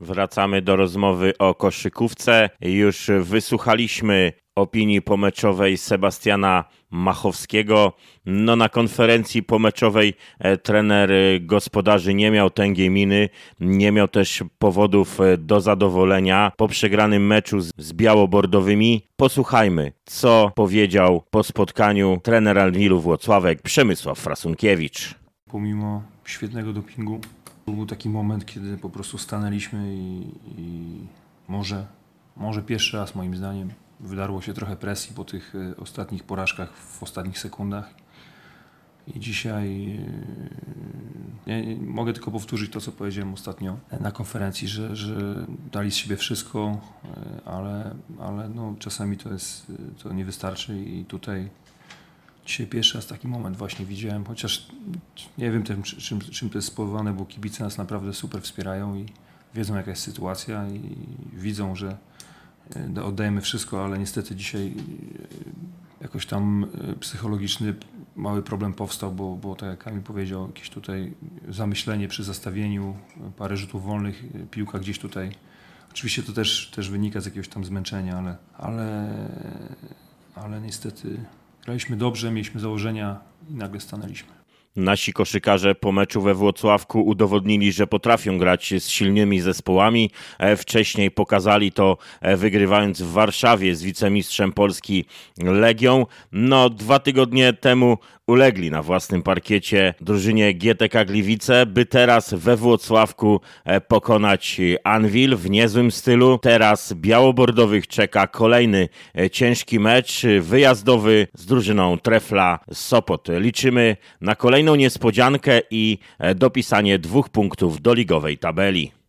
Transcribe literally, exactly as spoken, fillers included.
Wracamy do rozmowy o koszykówce. Już wysłuchaliśmy opinii pomeczowej Sebastiana Machowskiego. No na konferencji pomeczowej e, trener gospodarzy nie miał tęgiej miny, nie miał też powodów do zadowolenia po przegranym meczu z, z białobordowymi. Posłuchajmy, co powiedział po spotkaniu trener Anwilu Włocławek Przemysław Frasunkiewicz. Pomimo świetnego dopingu był taki moment, kiedy po prostu stanęliśmy i, i może, może pierwszy raz moim zdaniem wydarło się trochę presji po tych ostatnich porażkach w ostatnich sekundach. I dzisiaj ja mogę tylko powtórzyć to, co powiedziałem ostatnio na konferencji, że, że dali z siebie wszystko, ale, ale no, czasami to jest, to nie wystarczy i tutaj dzisiaj pierwszy raz taki moment właśnie widziałem, chociaż nie wiem tym, czym, czym to jest spowodowane, bo kibice nas naprawdę super wspierają i wiedzą, jaka jest sytuacja i widzą, że oddajemy wszystko, ale niestety dzisiaj jakoś tam psychologiczny mały problem powstał, bo, bo tak jak Kamil powiedział, jakieś tutaj zamyślenie przy zastawieniu, parę rzutów wolnych, piłka gdzieś tutaj. Oczywiście to też, też wynika z jakiegoś tam zmęczenia, ale, ale, ale niestety graliśmy dobrze, mieliśmy założenia i nagle stanęliśmy. Nasi koszykarze po meczu we Włocławku udowodnili, że potrafią grać z silnymi zespołami. Wcześniej pokazali to, wygrywając w Warszawie z wicemistrzem Polski Legią. No, dwa tygodnie temu ulegli na własnym parkiecie drużynie G T K Gliwice, by teraz we Włocławku pokonać Anwil w niezłym stylu. Teraz białobordowych czeka kolejny ciężki mecz wyjazdowy z drużyną Trefla Sopot. Liczymy na kolejną niespodziankę i dopisanie dwóch punktów do ligowej tabeli.